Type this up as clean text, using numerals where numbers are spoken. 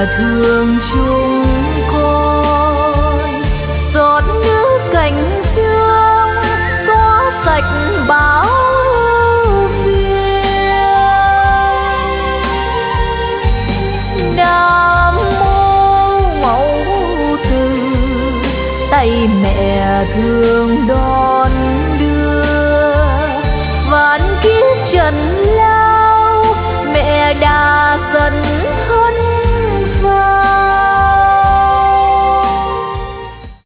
thương chúng con, giọt nước cành sương xóa sạch bão phiền. Nam mô mẫu từ tay mẹ thương đó